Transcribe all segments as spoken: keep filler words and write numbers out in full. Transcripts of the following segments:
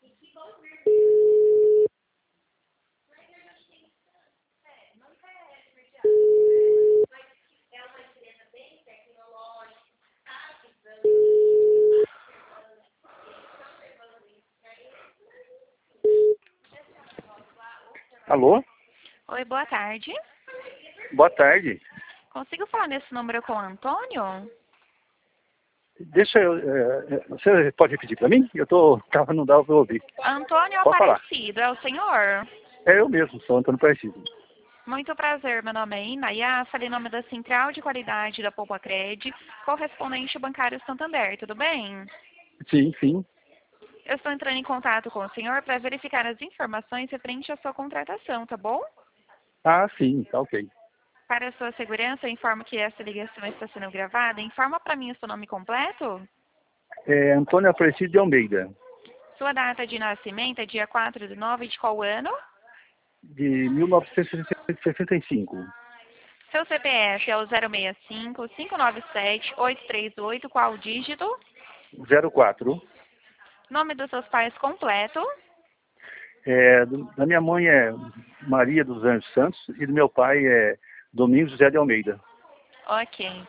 Alô? Oi, boa tarde. Boa tarde. Consigo falar nesse número com o Antônio? Deixa eu... é, você pode repetir para mim? Eu tô... Tava, não dá para ouvir. Antônio Pode falar. Aparecido, é o senhor? É eu mesmo, sou Antônio Parecido. Muito prazer, meu nome é Ina Yassa, em nome da Central de Qualidade da Poupa Cred, correspondente bancário Santander, tudo bem? Sim, sim. Eu estou entrando em contato com o senhor para verificar as informações referentes à sua contratação, tá bom? Ah, sim, tá ok. Para a sua segurança, eu informo que essa ligação está sendo gravada. Informa para mim o seu nome completo. É Antônio Aparecido de Almeida, Sua data de nascimento é dia quatro de nove de qual ano? de mil novecentos e sessenta e cinco. Seu C P F é o zero seis cinco, cinco nove sete, oito três oito, qual dígito? zero quatro. Nome dos seus pais completo? É, do- da minha mãe é Maria dos Anjos Santos e do meu pai é Domingos José de Almeida. Ok.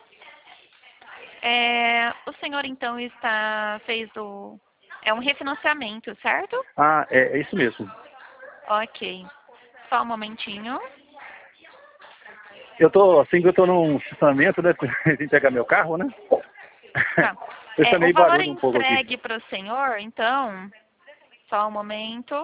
É, o senhor então está, fez o, é um refinanciamento, certo? Ah, é, é isso mesmo. Ok. Só um momentinho. Eu tô, assim que eu tô num estacionamento, né? De entregar meu carro, né? Tá. Eu É, o chamei valor barulho um pouco aqui. entregue para o senhor, então, só um momento.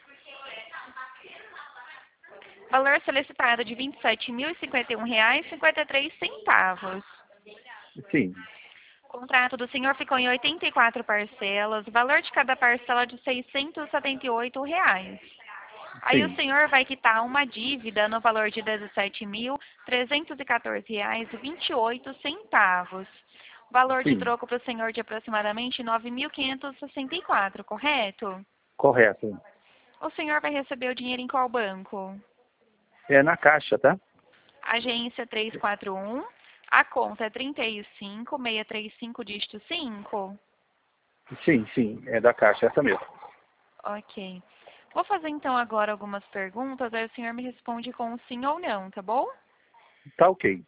Valor solicitado de vinte e sete mil e cinquenta e um reais e cinquenta e três centavos. Sim, O contrato do senhor ficou em oitenta e quatro parcelas, valor de cada parcela de seiscentos e setenta e oito reais. Aí o sim, senhor vai quitar uma dívida no valor de dezessete mil trezentos e quatorze reais e vinte e oito centavos. Valor de sim, troco para o senhor de aproximadamente nove mil quinhentos e sessenta e quatro, correto? correto. O senhor vai receber o dinheiro em qual banco? É na caixa, tá? Agência trezentos e quarenta e um, a conta é trinta e cinco, seiscentos e trinta e cinco, dígito cinco. Sim, sim, é da caixa, essa mesmo. Ok. Vou fazer então agora algumas perguntas, aí o senhor me responde com sim ou não, tá bom? Tá ok.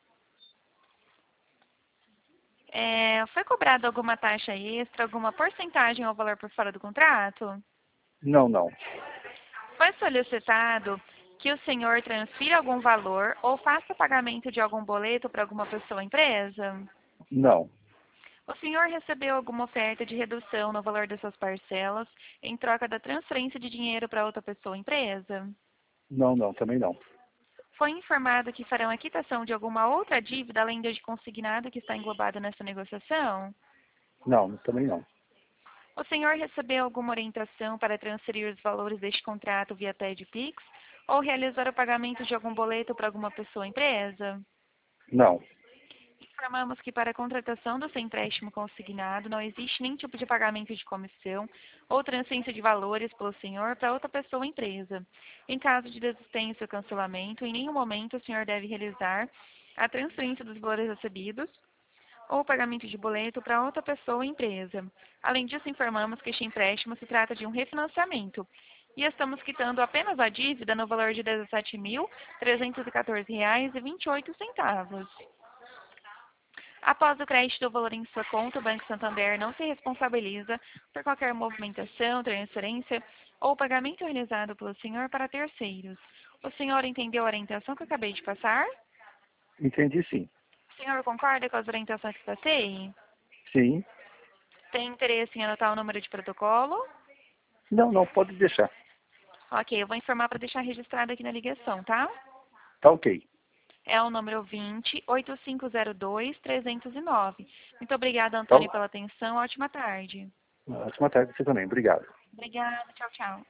É, foi cobrada alguma taxa extra, alguma porcentagem ou valor por fora do contrato? Não, não. Foi solicitado que o senhor transfira algum valor ou faça pagamento de algum boleto para alguma pessoa ou empresa? Não, O senhor recebeu alguma oferta de redução no valor das suas parcelas em troca da transferência de dinheiro para outra pessoa ou empresa? não, não, também não. Foi informado que farão a quitação de alguma outra dívida além da de consignado que está englobada nessa negociação? Não, também não. O senhor recebeu alguma orientação para transferir os valores deste contrato via T E D Pix ou realizar o pagamento de algum boleto para alguma pessoa ou empresa? Não, Informamos que para a contratação do seu empréstimo consignado não existe nenhum tipo de pagamento de comissão ou transferência de valores pelo senhor para outra pessoa ou empresa. Em caso de desistência ou cancelamento, em nenhum momento o senhor deve realizar a transferência dos valores recebidos ou pagamento de boleto para outra pessoa ou empresa. Além disso, informamos que este empréstimo se trata de um refinanciamento e estamos quitando apenas a dívida no valor de dezessete mil trezentos e quatorze reais e vinte e oito centavos. Após o crédito do valor em sua conta, o Banco Santander não se responsabiliza por qualquer movimentação, transferência ou pagamento realizado pelo senhor para terceiros. O senhor entendeu a orientação que eu acabei de passar? entendi sim. O senhor concorda com as orientações que passei? Sim. Tem interesse em anotar o número de protocolo? Não, não, pode deixar. Ok, eu vou informar para deixar registrado aqui na ligação, tá? Tá ok. É o número vinte, oito cinco zero dois, trezentos e nove. Muito obrigada, Tá, Antônio, pela atenção. Ótima tarde. ótima tarde pra você também. Obrigado. Obrigada. Tchau, tchau.